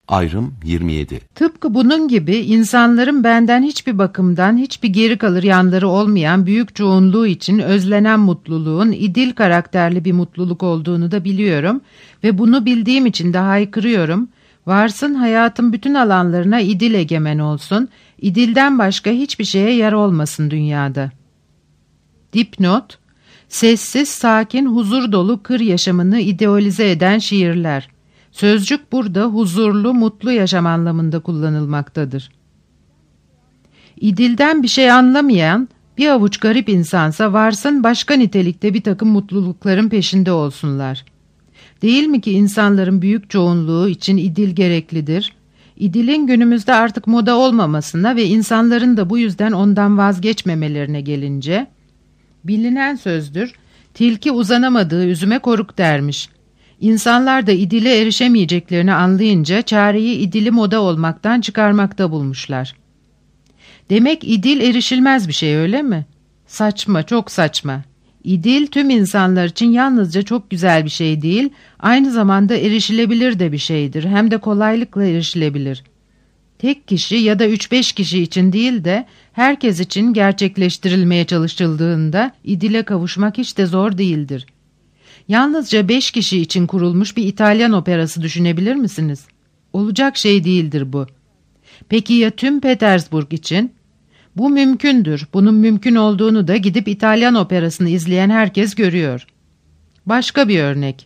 Ayrım 27. Tıpkı bunun gibi insanların benden hiçbir bakımdan hiçbir geri kalır yanları olmayan büyük çoğunluğu için özlenen mutluluğun idil karakterli bir mutluluk olduğunu da biliyorum ve bunu bildiğim için de haykırıyorum. Varsın hayatın bütün alanlarına idil egemen olsun, idilden başka hiçbir şeye yer olmasın dünyada. Dipnot: sessiz, sakin, huzur dolu kır yaşamını idealize eden şiirler. Sözcük burada huzurlu, mutlu yaşam anlamında kullanılmaktadır. İdilden bir şey anlamayan bir avuç garip insansa varsın başka nitelikte bir takım mutlulukların peşinde olsunlar. Değil mi ki insanların büyük çoğunluğu için idil gereklidir? İdilin günümüzde artık moda olmamasına ve insanların da bu yüzden ondan vazgeçmemelerine gelince, bilinen sözdür, tilki uzanamadığı üzüme koruk dermiş. İnsanlar da idile erişemeyeceklerini anlayınca çareyi idili moda olmaktan çıkarmakta bulmuşlar. Demek idil erişilmez bir şey, öyle mi? Saçma, çok saçma. İdil tüm insanlar için yalnızca çok güzel bir şey değil, aynı zamanda erişilebilir de bir şeydir. Hem de kolaylıkla erişilebilir. Tek kişi ya da 3-5 kişi için değil de herkes için gerçekleştirilmeye çalışıldığında idile kavuşmak hiç de zor değildir. Yalnızca 5 kişi için kurulmuş bir İtalyan operası düşünebilir misiniz? Olacak şey değildir bu. Peki ya tüm Petersburg için? Bu mümkündür. Bunun mümkün olduğunu da gidip İtalyan operasını izleyen herkes görüyor. Başka bir örnek.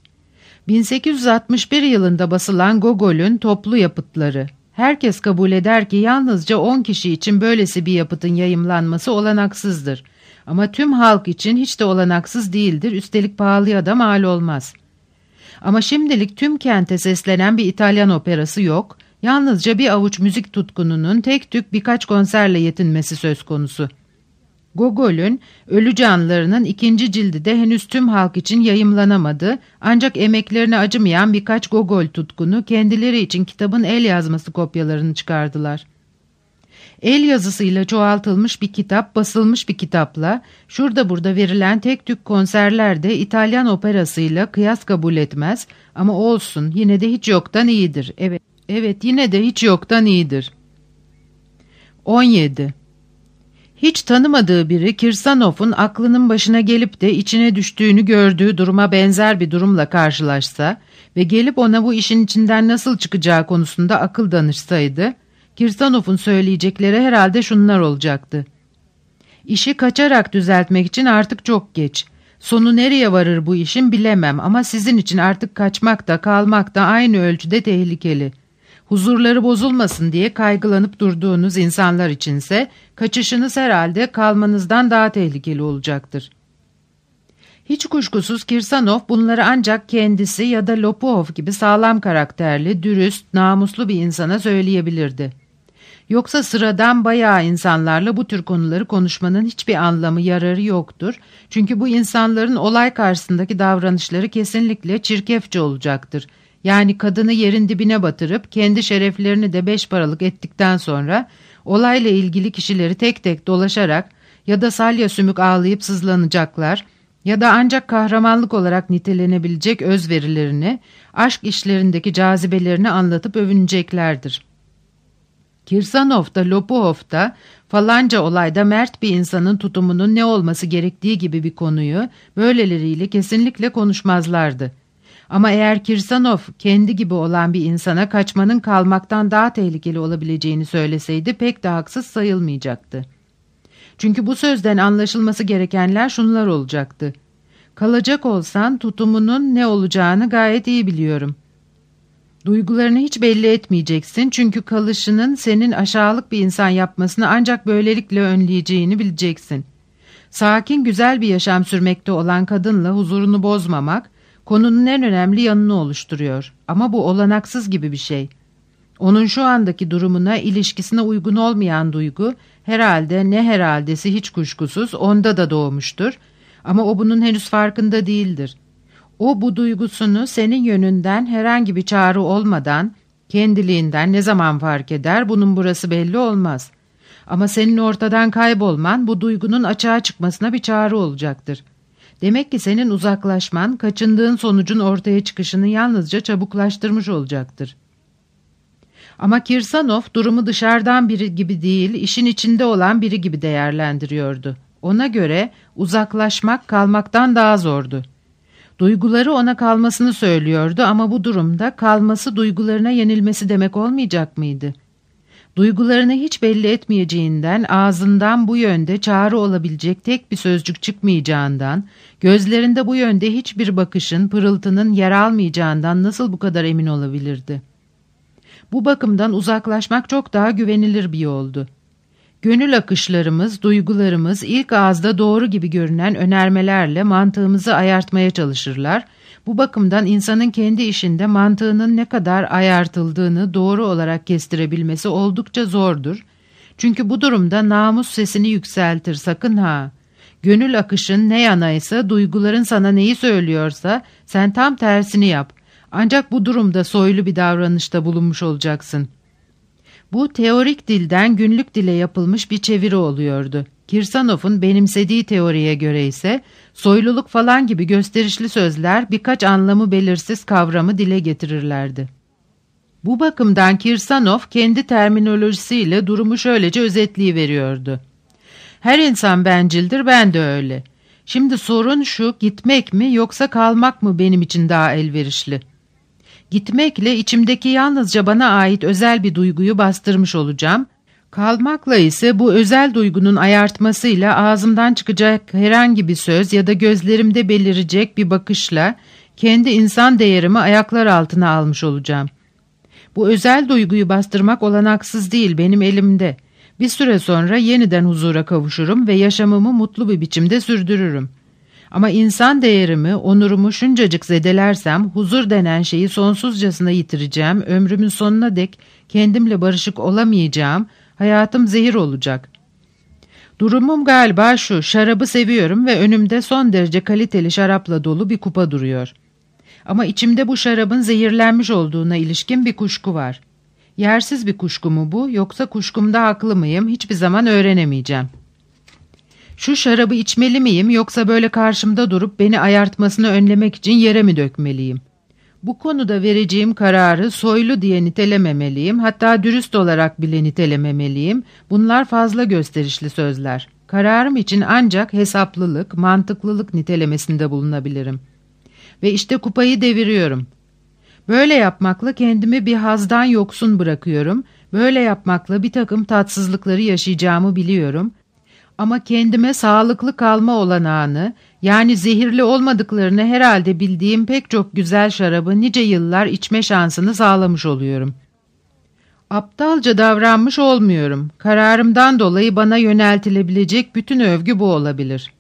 1861 yılında basılan Gogol'ün Toplu Yapıtları. Herkes kabul eder ki yalnızca 10 kişi için böylesi bir yapıtın yayımlanması olanaksızdır. Ama tüm halk için hiç de olanaksız değildir, üstelik pahalıya da mal olmaz. Ama şimdilik tüm kente seslenen bir İtalyan operası yok, yalnızca bir avuç müzik tutkununun tek tük birkaç konserle yetinmesi söz konusu. Gogol'ün Ölü Canlılarının 2. cildi de henüz tüm halk için yayımlanamadı, ancak emeklerine acımayan birkaç Gogol tutkunu kendileri için kitabın el yazması kopyalarını çıkardılar. El yazısıyla çoğaltılmış bir kitap, basılmış bir kitapla, şurada burada verilen tek tük konserler de İtalyan operasıyla kıyas kabul etmez, ama olsun, yine de hiç yoktan iyidir. Evet, yine de hiç yoktan iyidir. 17. Hiç tanımadığı biri Kirsanov'un aklının başına gelip de içine düştüğünü gördüğü duruma benzer bir durumla karşılaşsa ve gelip ona bu işin içinden nasıl çıkacağı konusunda akıl danışsaydı, Kirsanov'un söyleyecekleri herhalde şunlar olacaktı. İşi kaçarak düzeltmek için artık çok geç. Sonu nereye varır bu işin bilemem ama sizin için artık kaçmak da kalmak da aynı ölçüde tehlikeli. Huzurları bozulmasın diye kaygılanıp durduğunuz insanlar içinse kaçışınız herhalde kalmanızdan daha tehlikeli olacaktır. Hiç kuşkusuz Kirsanov bunları ancak kendisi ya da Lopukov gibi sağlam karakterli, dürüst, namuslu bir insana söyleyebilirdi. Yoksa sıradan bayağı insanlarla bu tür konuları konuşmanın hiçbir anlamı, yararı yoktur. Çünkü bu insanların olay karşısındaki davranışları kesinlikle çirkefçe olacaktır. Yani kadını yerin dibine batırıp kendi şereflerini de 5 paralık ettikten sonra olayla ilgili kişileri tek tek dolaşarak ya da salya sümük ağlayıp sızlanacaklar ya da ancak kahramanlık olarak nitelenebilecek özverilerini, aşk işlerindeki cazibelerini anlatıp övüneceklerdir. Kirsanov da Lopukov da falanca olayda mert bir insanın tutumunun ne olması gerektiği gibi bir konuyu böyleleriyle kesinlikle konuşmazlardı. Ama eğer Kirsanov kendi gibi olan bir insana kaçmanın kalmaktan daha tehlikeli olabileceğini söyleseydi pek de haksız sayılmayacaktı. Çünkü bu sözden anlaşılması gerekenler şunlar olacaktı. Kalacak olsan tutumunun ne olacağını gayet iyi biliyorum. Duygularını hiç belli etmeyeceksin çünkü kalışının senin aşağılık bir insan yapmasını ancak böylelikle önleyeceğini bileceksin. Sakin, güzel bir yaşam sürmekte olan kadınla huzurunu bozmamak, konunun en önemli yanını oluşturuyor. Ama bu olanaksız gibi bir şey. Onun şu andaki durumuna, ilişkisine uygun olmayan duygu, herhalde ne herhaldesi hiç kuşkusuz onda da doğmuştur. Ama o bunun henüz farkında değildir. O bu duygusunu senin yönünden herhangi bir çağrı olmadan, kendiliğinden ne zaman fark eder, bunun burası belli olmaz. Ama senin ortadan kaybolman bu duygunun açığa çıkmasına bir çağrı olacaktır. Demek ki senin uzaklaşman, kaçındığın sonucun ortaya çıkışını yalnızca çabuklaştırmış olacaktır. Ama Kirsanov durumu dışarıdan biri gibi değil, işin içinde olan biri gibi değerlendiriyordu. Ona göre uzaklaşmak kalmaktan daha zordu. Duyguları ona kalmasını söylüyordu ama bu durumda kalması duygularına yenilmesi demek olmayacak mıydı? Duygularını hiç belli etmeyeceğinden, ağzından bu yönde çağrı olabilecek tek bir sözcük çıkmayacağından, gözlerinde bu yönde hiçbir bakışın, pırıltının yer almayacağından nasıl bu kadar emin olabilirdi? Bu bakımdan uzaklaşmak çok daha güvenilir bir yoldu. Gönül akışlarımız, duygularımız ilk ağızda doğru gibi görünen önermelerle mantığımızı ayartmaya çalışırlar. Bu bakımdan insanın kendi işinde mantığının ne kadar ayartıldığını doğru olarak kestirebilmesi oldukça zordur. Çünkü bu durumda namus sesini yükseltir, sakın ha. Gönül akışın ne yanaysa, duyguların sana neyi söylüyorsa sen tam tersini yap. Ancak bu durumda soylu bir davranışta bulunmuş olacaksın. Bu teorik dilden günlük dile yapılmış bir çeviri oluyordu. Kirsanov'un benimsediği teoriye göre ise soyluluk falan gibi gösterişli sözler birkaç anlamı belirsiz kavramı dile getirirlerdi. Bu bakımdan Kirsanov kendi terminolojisiyle durumu şöylece özetleyiveriyordu. Her insan bencildir, ben de öyle. Şimdi sorun şu, gitmek mi yoksa kalmak mı benim için daha elverişli? Gitmekle içimdeki yalnızca bana ait özel bir duyguyu bastırmış olacağım. Kalmakla ise bu özel duygunun ayartmasıyla ağzımdan çıkacak herhangi bir söz ya da gözlerimde belirecek bir bakışla kendi insan değerimi ayaklar altına almış olacağım. Bu özel duyguyu bastırmak olanaksız değil, benim elimde. Bir süre sonra yeniden huzura kavuşurum ve yaşamımı mutlu bir biçimde sürdürürüm. Ama insan değerimi, onurumu şuncacık zedelersem huzur denen şeyi sonsuzcasına yitireceğim, ömrümün sonuna dek kendimle barışık olamayacağım, hayatım zehir olacak. Durumum galiba şu, şarabı seviyorum ve önümde son derece kaliteli şarapla dolu bir kupa duruyor. Ama içimde bu şarabın zehirlenmiş olduğuna ilişkin bir kuşku var. Yersiz bir kuşku mu bu, yoksa kuşkumda haklı mıyım, hiçbir zaman öğrenemeyeceğim. Şu şarabı içmeli miyim yoksa böyle karşımda durup beni ayartmasını önlemek için yere mi dökmeliyim? Bu konuda vereceğim kararı soylu diye nitelememeliyim, hatta dürüst olarak bile nitelememeliyim. Bunlar fazla gösterişli sözler. Kararım için ancak hesaplılık, mantıklılık nitelemesinde bulunabilirim. Ve işte kupayı deviriyorum. Böyle yapmakla kendimi bir hazdan yoksun bırakıyorum. Böyle yapmakla bir takım tatsızlıkları yaşayacağımı biliyorum. Ama kendime sağlıklı kalma olanağını, yani zehirli olmadıklarını herhalde bildiğim pek çok güzel şarabı nice yıllar içme şansını sağlamış oluyorum. Aptalca davranmış olmuyorum. Kararımdan dolayı bana yöneltilebilecek bütün övgü bu olabilir.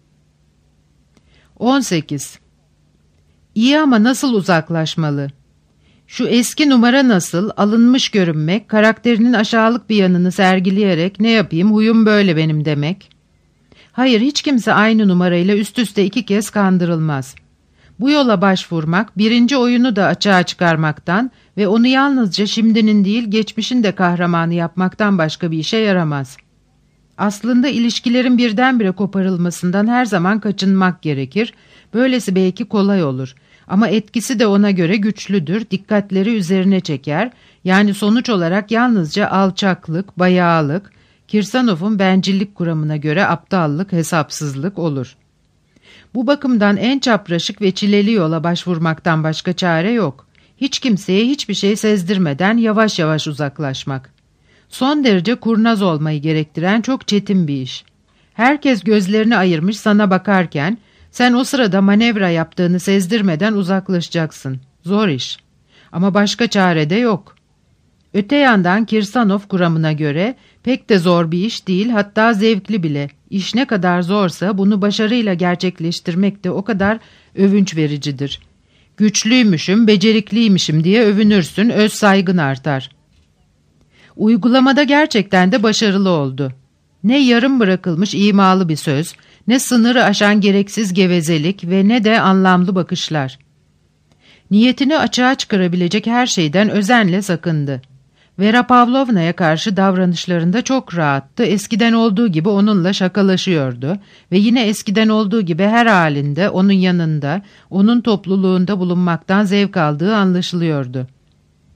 18. İyi ama nasıl uzaklaşmalı? Şu eski numara nasıl, alınmış görünmek, karakterinin aşağılık bir yanını sergileyerek ne yapayım, huyum böyle benim demek. Hayır, hiç kimse aynı numarayla üst üste 2 kez kandırılmaz. Bu yola başvurmak, birinci oyunu da açığa çıkarmaktan ve onu yalnızca şimdinin değil geçmişin de kahramanı yapmaktan başka bir işe yaramaz. Aslında ilişkilerin birdenbire koparılmasından her zaman kaçınmak gerekir. Böylesi belki kolay olur. Ama etkisi de ona göre güçlüdür, dikkatleri üzerine çeker. Yani sonuç olarak yalnızca alçaklık, bayağılık, Kirsanov'un bencillik kuramına göre aptallık, hesapsızlık olur. Bu bakımdan en çapraşık ve çileli yola başvurmaktan başka çare yok. Hiç kimseye hiçbir şey sezdirmeden yavaş yavaş uzaklaşmak. Son derece kurnaz olmayı gerektiren çok çetin bir iş. Herkes gözlerini ayırmış sana bakarken, sen o sırada manevra yaptığını sezdirmeden uzaklaşacaksın. Zor iş. Ama başka çare de yok. Öte yandan Kirsanov kuramına göre pek de zor bir iş değil, hatta zevkli bile. İş ne kadar zorsa bunu başarıyla gerçekleştirmek de o kadar övünç vericidir. Güçlüymüşüm, becerikliymişim diye övünürsün, öz saygın artar. Uygulamada gerçekten de başarılı oldu. Ne yarım bırakılmış imalı bir söz, ne sınırı aşan gereksiz gevezelik ve ne de anlamlı bakışlar. Niyetini açığa çıkarabilecek her şeyden özenle sakındı. Vera Pavlovna'ya karşı davranışlarında çok rahattı, eskiden olduğu gibi onunla şakalaşıyordu ve yine eskiden olduğu gibi her halinde onun yanında, onun topluluğunda bulunmaktan zevk aldığı anlaşılıyordu.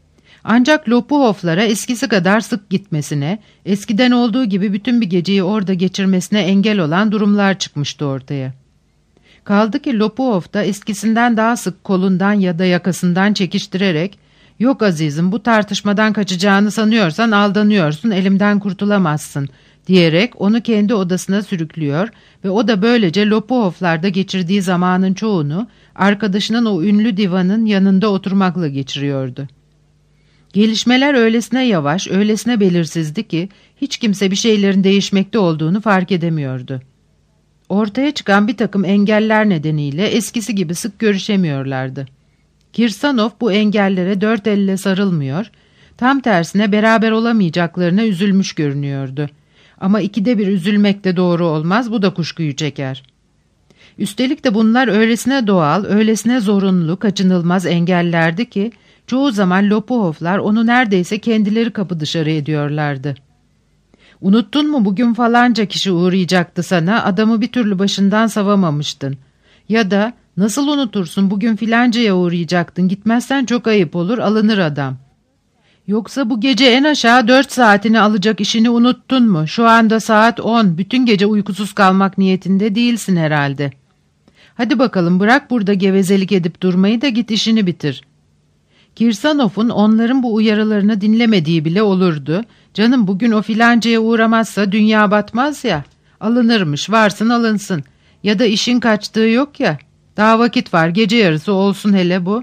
Ancak Lopuhovlara eskisi kadar sık gitmesine, eskiden olduğu gibi bütün bir geceyi orada geçirmesine engel olan durumlar çıkmıştı ortaya. Kaldı ki Lopuhov da eskisinden daha sık kolundan ya da yakasından çekiştirerek "Yok azizim, bu tartışmadan kaçacağını sanıyorsan aldanıyorsun, elimden kurtulamazsın" diyerek onu kendi odasına sürüklüyor ve o da böylece Lopuhovlarda geçirdiği zamanın çoğunu arkadaşının o ünlü divanın yanında oturmakla geçiriyordu. Gelişmeler öylesine yavaş, öylesine belirsizdi ki hiç kimse bir şeylerin değişmekte olduğunu fark edemiyordu. Ortaya çıkan bir takım engeller nedeniyle eskisi gibi sık görüşemiyorlardı. Kirsanov bu engellere dört elle sarılmıyor, tam tersine beraber olamayacaklarına üzülmüş görünüyordu. Ama ikide bir üzülmek de doğru olmaz, bu da kuşkuyu çeker. Üstelik de bunlar öylesine doğal, öylesine zorunlu, kaçınılmaz engellerdi ki çoğu zaman Lopuhovlar onu neredeyse kendileri kapı dışarı ediyorlardı. "Unuttun mu, bugün falanca kişi uğrayacaktı sana, adamı bir türlü başından savamamıştın." Ya da "Nasıl unutursun, bugün filancaya uğrayacaktın, gitmezsen çok ayıp olur, alınır adam." "Yoksa bu gece en aşağı 4 saatini alacak işini unuttun mu? Şu anda saat 10, bütün gece uykusuz kalmak niyetinde değilsin herhalde. Hadi bakalım, bırak burada gevezelik edip durmayı da git işini bitir." Kirsanov'un onların bu uyarılarını dinlemediği bile olurdu. "Canım, bugün o filancaya uğramazsa dünya batmaz ya. Alınırmış, varsın alınsın. Ya da işin kaçtığı yok ya. Daha vakit var, gece yarısı olsun hele bu."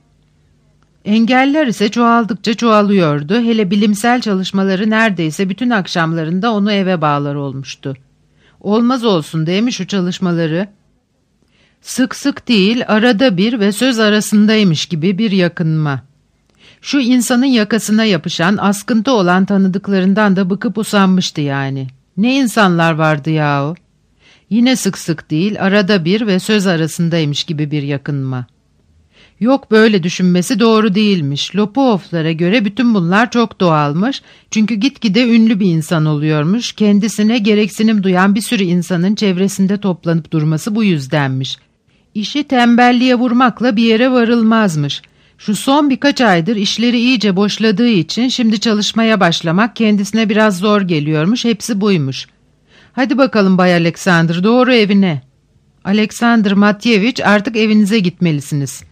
Engeller ise çoğaldıkça çoğalıyordu. Hele bilimsel çalışmaları neredeyse bütün akşamlarında onu eve bağlar olmuştu. Olmaz olsun değil mi şu çalışmaları? Sık sık değil, arada bir ve söz arasındaymış gibi bir yakınma. Şu insanın yakasına yapışan, askıntı olan tanıdıklarından da bıkıp usanmıştı yani. Ne insanlar vardı yahu? Yine sık sık değil, arada bir ve söz arasındaymış gibi bir yakınma. Yok, böyle düşünmesi doğru değilmiş. Lopuhovlara göre bütün bunlar çok doğalmış. Çünkü gitgide ünlü bir insan oluyormuş. Kendisine gereksinim duyan bir sürü insanın çevresinde toplanıp durması bu yüzdenmiş. İşi tembelliğe vurmakla bir yere varılmazmış. Şu son birkaç aydır işleri iyice boşladığı için şimdi çalışmaya başlamak kendisine biraz zor geliyormuş. Hepsi buymuş. "Hadi bakalım Bay Alexander, doğru evine." "Alexander Matyeviç, artık evinize gitmelisiniz."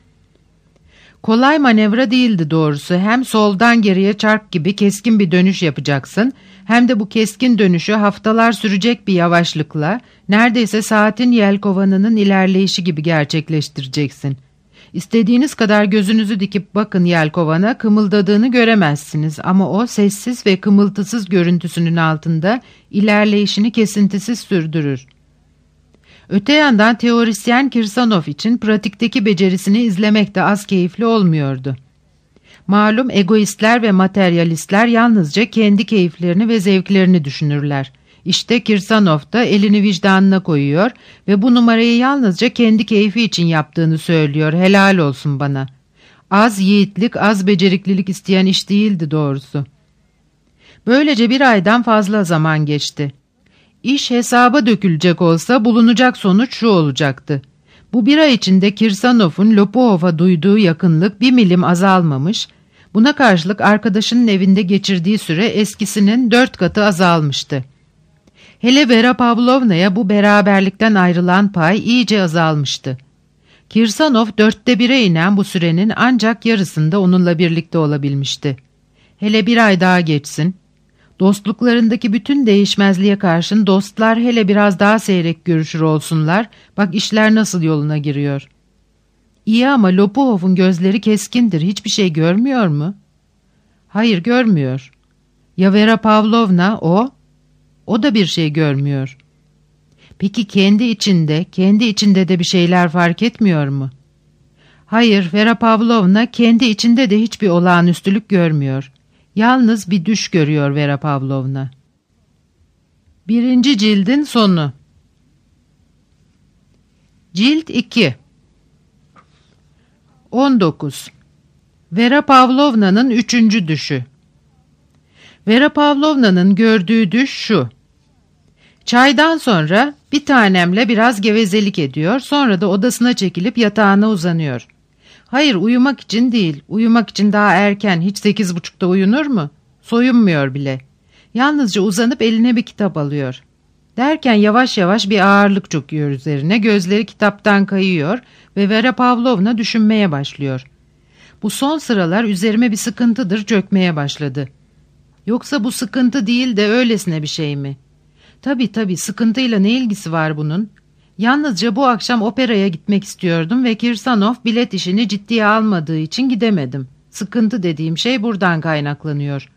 Kolay manevra değildi doğrusu. Hem soldan geriye çark gibi keskin bir dönüş yapacaksın, hem de bu keskin dönüşü haftalar sürecek bir yavaşlıkla, neredeyse saatin yelkovanının ilerleyişi gibi gerçekleştireceksin. İstediğiniz kadar gözünüzü dikip bakın yelkovana, kımıldadığını göremezsiniz ama o sessiz ve kımıltısız görüntüsünün altında ilerleyişini kesintisiz sürdürür. Öte yandan teorisyen Kirsanov için pratikteki becerisini izlemek de az keyifli olmuyordu. Malum egoistler ve materyalistler yalnızca kendi keyiflerini ve zevklerini düşünürler. İşte Kirsanov da elini vicdanına koyuyor ve bu numarayı yalnızca kendi keyfi için yaptığını söylüyor. Helal olsun bana. Az yiğitlik, az beceriklilik isteyen iş değildi doğrusu. Böylece bir aydan fazla zaman geçti. İş hesaba dökülecek olsa bulunacak sonuç şu olacaktı. Bu bir ay içinde Kirsanov'un Lopuhov'a duyduğu yakınlık bir milim azalmamış, buna karşılık arkadaşının evinde geçirdiği süre eskisinin 4 katı azalmıştı. Hele Vera Pavlovna'ya bu beraberlikten ayrılan pay iyice azalmıştı. Kirsanov 1/4'e inen bu sürenin ancak yarısında onunla birlikte olabilmişti. Hele bir ay daha geçsin. Dostluklarındaki bütün değişmezliğe karşın dostlar hele biraz daha seyrek görüşür olsunlar, bak işler nasıl yoluna giriyor. İyi ama Lopuhov'un gözleri keskindir, hiçbir şey görmüyor mu? Hayır, görmüyor. Ya Vera Pavlovna, o da bir şey görmüyor. Peki kendi içinde de bir şeyler fark etmiyor mu? Hayır, Vera Pavlovna kendi içinde de hiçbir olağanüstülük görmüyor. Yalnız bir düş görüyor Vera Pavlovna. 1. cildin sonu. Cilt 2. 19. Vera Pavlovna'nın 3. düşü. Vera Pavlovna'nın gördüğü düş şu. Çaydan sonra bir tanemle biraz gevezelik ediyor, sonra da odasına çekilip yatağına uzanıyor. Hayır, uyumak için değil. Uyumak için daha erken. Hiç 8.30'da uyunur mu? Soyunmuyor bile. Yalnızca uzanıp eline bir kitap alıyor. Derken yavaş yavaş bir ağırlık çöküyor üzerine. Gözleri kitaptan kayıyor ve Vera Pavlovna düşünmeye başlıyor. Bu son sıralar üzerime bir sıkıntıdır çökmeye başladı. Yoksa bu sıkıntı değil de öylesine bir şey mi? Tabii sıkıntıyla ne ilgisi var bunun? Yalnızca bu akşam operaya gitmek istiyordum ve Kirsanov bilet işini ciddiye almadığı için gidemedim. Sıkıntı dediğim şey buradan kaynaklanıyor.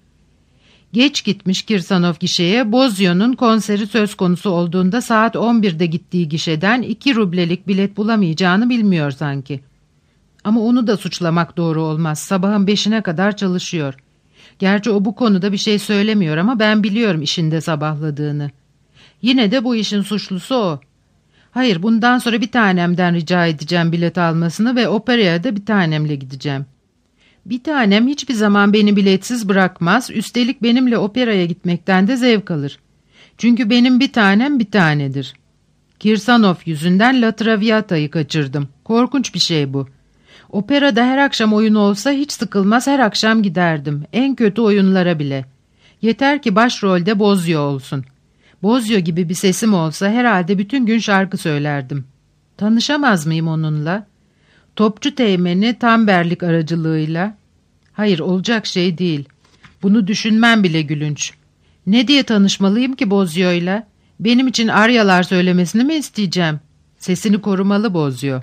Geç gitmiş Kirsanov gişeye, Bozio'nun konseri söz konusu olduğunda saat 11'de gittiği gişeden 2 rublelik bilet bulamayacağını bilmiyor sanki. Ama onu da suçlamak doğru olmaz. Sabahın 5'ine kadar çalışıyor. Gerçi o bu konuda bir şey söylemiyor ama ben biliyorum işinde sabahladığını. Yine de bu işin suçlusu o. Hayır, bundan sonra bir tanemden rica edeceğim bilet almasını ve operaya da bir tanemle gideceğim. Bir tanem hiçbir zaman beni biletsiz bırakmaz, üstelik benimle operaya gitmekten de zevk alır. Çünkü benim bir tanem bir tanedir. Kirsanov yüzünden La Traviata'yı kaçırdım. Korkunç bir şey bu. Operada her akşam oyun olsa hiç sıkılmaz, her akşam giderdim. En kötü oyunlara bile. Yeter ki başrolde Bozio olsun. Bozio gibi bir sesim olsa herhalde bütün gün şarkı söylerdim. Tanışamaz mıyım onunla? Topçu teğmeni Tamberlik aracılığıyla. Hayır, olacak şey değil. Bunu düşünmem bile gülünç. Ne diye tanışmalıyım ki Bozio'yla? Benim için aryalar söylemesini mi isteyeceğim? Sesini korumalı Bozio.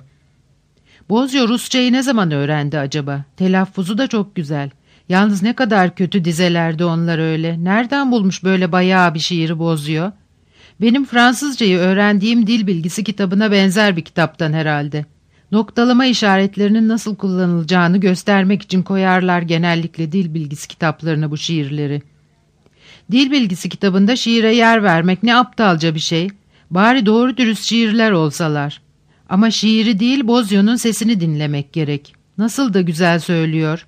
Bozio Rusçayı ne zaman öğrendi acaba? Telaffuzu da çok güzel. Yalnız ne kadar kötü dizelerdi onlar öyle. Nereden bulmuş böyle bayağı bir şiiri Bozio? Benim Fransızcayı öğrendiğim dil bilgisi kitabına benzer bir kitaptan herhalde. Noktalama işaretlerinin nasıl kullanılacağını göstermek için koyarlar genellikle dil bilgisi kitaplarına bu şiirleri. Dil bilgisi kitabında şiire yer vermek ne aptalca bir şey. Bari doğru dürüst şiirler olsalar. Ama şiiri değil, Bozio'nun sesini dinlemek gerek. Nasıl da güzel söylüyor.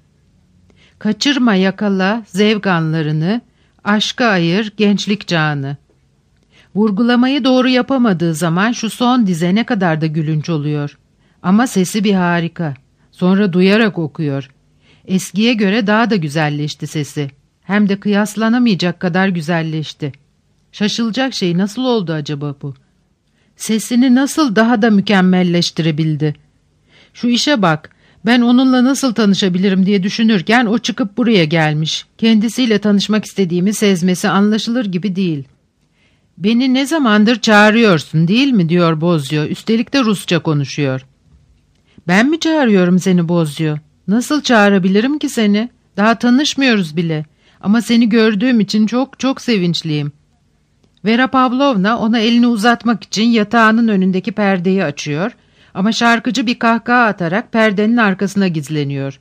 Kaçırma yakala zevk anlarını, aşka ayır gençlik çağını. Vurgulamayı doğru yapamadığı zaman şu son dize ne kadar da gülünç oluyor. Ama sesi bir harika. Sonra duyarak okuyor. Eskiye göre daha da güzelleşti sesi. Hem de kıyaslanamayacak kadar güzelleşti. Şaşılacak şey nasıl oldu acaba bu? Sesini nasıl daha da mükemmelleştirebildi? Şu işe bak. Ben onunla nasıl tanışabilirim diye düşünürken o çıkıp buraya gelmiş. Kendisiyle tanışmak istediğimi sezmesi anlaşılır gibi değil. Beni ne zamandır çağırıyorsun değil mi diyor Bozio. Üstelik de Rusça konuşuyor. Ben mi çağırıyorum seni Bozio? Nasıl çağırabilirim ki seni? Daha tanışmıyoruz bile. Ama seni gördüğüm için çok çok sevinçliyim. Vera Pavlovna ona elini uzatmak için yatağının önündeki perdeyi açıyor ama şarkıcı bir kahkaha atarak perdenin arkasına gizleniyor.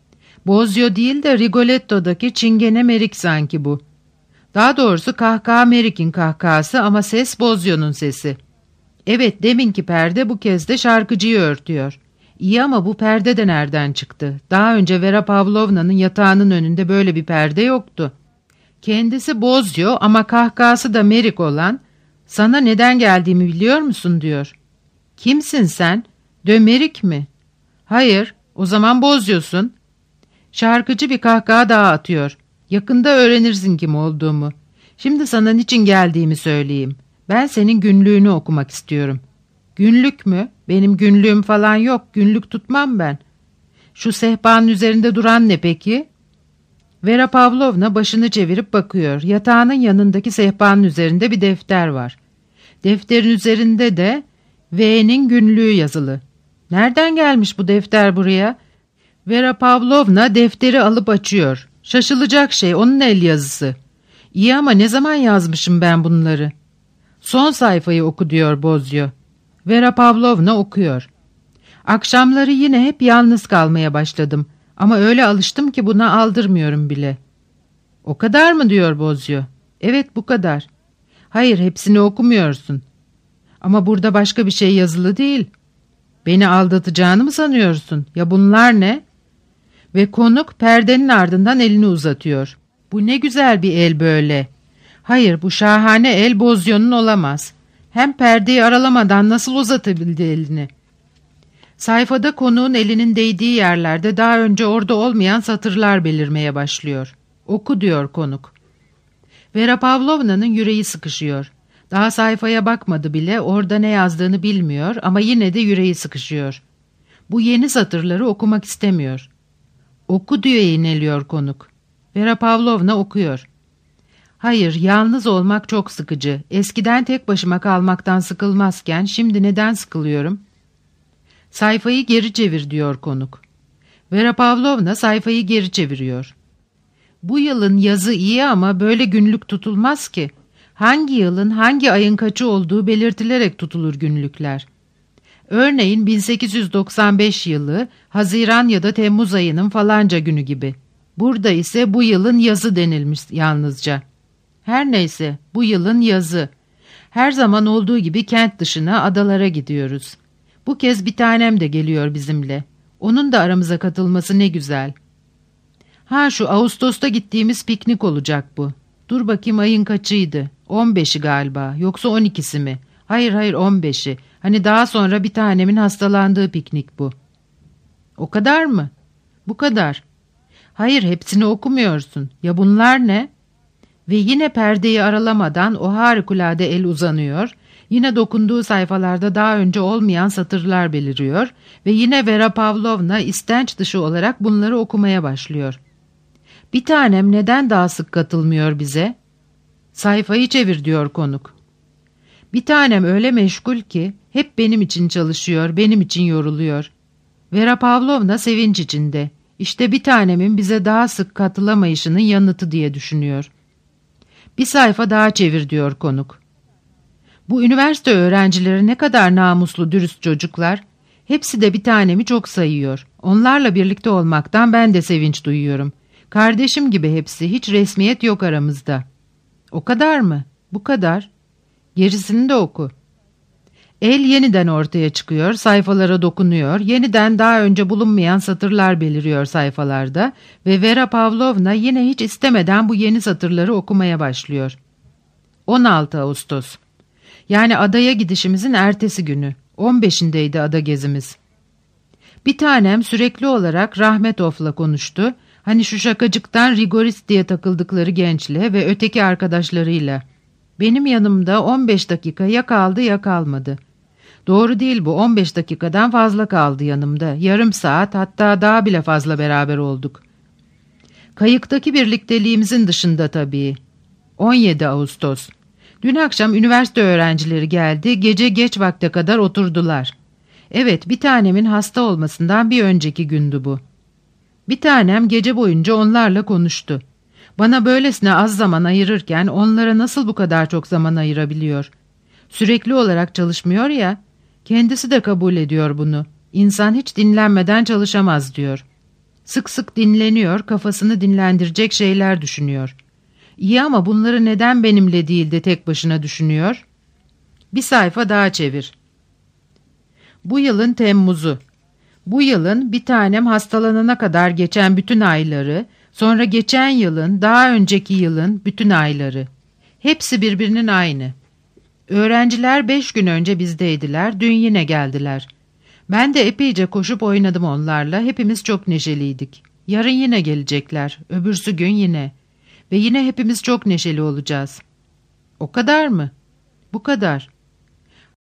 Bozio değil de Rigoletto'daki Çingene Merik sanki bu. Daha doğrusu kahkaha Merik'in kahkahası ama ses Bozio'nun sesi. Evet, deminki perde bu kez de şarkıcıyı örtüyor. İyi ama bu perde de nereden çıktı? Daha önce Vera Pavlovna'nın yatağının önünde böyle bir perde yoktu. Kendisi Bozio ama kahkahası da Merik olan, sana neden geldiğimi biliyor musun diyor. Kimsin sen? De Merik mi? Hayır, o zaman Bozio'sun. Şarkıcı bir kahkaha daha atıyor. Yakında öğrenirsin kim olduğumu. Şimdi sana niçin geldiğimi söyleyeyim. Ben senin günlüğünü okumak istiyorum. Günlük mü? Benim günlüğüm falan yok. Günlük tutmam ben. Şu sehpanın üzerinde duran ne peki? Vera Pavlovna başını çevirip bakıyor. Yatağının yanındaki sehpanın üzerinde bir defter var. Defterin üzerinde de V'nin günlüğü yazılı. Nereden gelmiş bu defter buraya? Vera Pavlovna defteri alıp açıyor. Şaşılacak şey, onun el yazısı. İyi ama ne zaman yazmışım ben bunları? Son sayfayı oku diyor Bozio. Vera Pavlovna okuyor. Akşamları yine hep yalnız kalmaya başladım. Ama öyle alıştım ki buna aldırmıyorum bile. O kadar mı diyor Bozio? Evet, bu kadar. Hayır, hepsini okumuyorsun. Ama burada başka bir şey yazılı değil. Beni aldatacağını mı sanıyorsun? Ya bunlar ne? Ve konuk perdenin ardından elini uzatıyor. Bu ne güzel bir el böyle. Hayır, bu şahane el Bozio'nun olamaz. Hem perdeyi aralamadan nasıl uzatabildi elini? Sayfada konuğun elinin değdiği yerlerde daha önce orada olmayan satırlar belirmeye başlıyor. Oku diyor konuk. Vera Pavlovna'nın yüreği sıkışıyor. Daha sayfaya bakmadı bile, orada ne yazdığını bilmiyor ama yine de yüreği sıkışıyor. Bu yeni satırları okumak istemiyor. Oku diyor, ineliyor konuk. Vera Pavlovna okuyor. Hayır, yalnız olmak çok sıkıcı. Eskiden tek başıma kalmaktan sıkılmazken şimdi neden sıkılıyorum? Sayfayı geri çevir diyor konuk. Vera Pavlovna sayfayı geri çeviriyor. Bu yılın yazı iyi ama böyle günlük tutulmaz ki. Hangi yılın hangi ayın kaçı olduğu belirtilerek tutulur günlükler. Örneğin 1895 yılı Haziran ya da Temmuz ayının falanca günü gibi. Burada ise bu yılın yazı denilmiş yalnızca. Her neyse, bu yılın yazı. Her zaman olduğu gibi kent dışına, adalara gidiyoruz. Bu kez bir tanem de geliyor bizimle. Onun da aramıza katılması ne güzel. Ha, şu Ağustos'ta gittiğimiz piknik olacak bu. Dur bakayım, ayın kaçıydı? 15'i galiba, yoksa 12'si mi? Hayır 15'i. Hani daha sonra bir tanemin hastalandığı piknik bu. O kadar mı? Bu kadar. Hayır, hepsini okumuyorsun. Ya bunlar ne? Ve yine perdeyi aralamadan o harikulade el uzanıyor, yine dokunduğu sayfalarda daha önce olmayan satırlar beliriyor ve yine Vera Pavlovna istenç dışı olarak bunları okumaya başlıyor. Bir tanem neden daha sık katılmıyor bize? Sayfayı çevir diyor konuk. Bir tanem öyle meşgul ki hep benim için çalışıyor, benim için yoruluyor. Vera Pavlovna sevinç içinde. İşte bir tanemin bize daha sık katılamayışının yanıtı diye düşünüyor. Bir sayfa daha çevir diyor konuk. Bu üniversite öğrencileri ne kadar namuslu, dürüst çocuklar. Hepsi de bir tanemi çok sayıyor. Onlarla birlikte olmaktan ben de sevinç duyuyorum. Kardeşim gibi hepsi, hiç resmiyet yok aramızda. O kadar mı? Bu kadar. Gerisini de oku. El yeniden ortaya çıkıyor, sayfalara dokunuyor, yeniden daha önce bulunmayan satırlar beliriyor sayfalarda ve Vera Pavlovna yine hiç istemeden bu yeni satırları okumaya başlıyor. 16 Ağustos. Yani adaya gidişimizin ertesi günü. 15'indeydi ada gezimiz. Bir tanem sürekli olarak Rahmetov'la konuştu. Hani şu şakacıktan rigorist diye takıldıkları gençle ve öteki arkadaşlarıyla. Benim yanımda 15 dakika ya kaldı ya kalmadı. Doğru değil bu, 15 dakikadan fazla kaldı yanımda. Yarım saat, hatta daha bile fazla beraber olduk. Kayıktaki birlikteliğimizin dışında tabii. 17 Ağustos. Dün akşam üniversite öğrencileri geldi, gece geç vakte kadar oturdular. Evet, bir tanemin hasta olmasından bir önceki gündü bu. Bir tanem gece boyunca onlarla konuştu. Bana böylesine az zaman ayırırken onlara nasıl bu kadar çok zaman ayırabiliyor? Sürekli olarak çalışmıyor ya, kendisi de kabul ediyor bunu. İnsan hiç dinlenmeden çalışamaz diyor. Sık sık dinleniyor, kafasını dinlendirecek şeyler düşünüyor. İyi ama bunları neden benimle değil de tek başına düşünüyor? Bir sayfa daha çevir. Bu yılın Temmuz'u. Bu yılın bir tanem hastalanana kadar geçen bütün ayları, sonra geçen yılın, daha önceki yılın bütün ayları. Hepsi birbirinin aynı. Öğrenciler 5 gün önce bizdeydiler, dün yine geldiler. Ben de epeyce koşup oynadım onlarla, hepimiz çok neşeliydik. Yarın yine gelecekler, öbürsü gün yine. Ve yine hepimiz çok neşeli olacağız. O kadar mı? Bu kadar.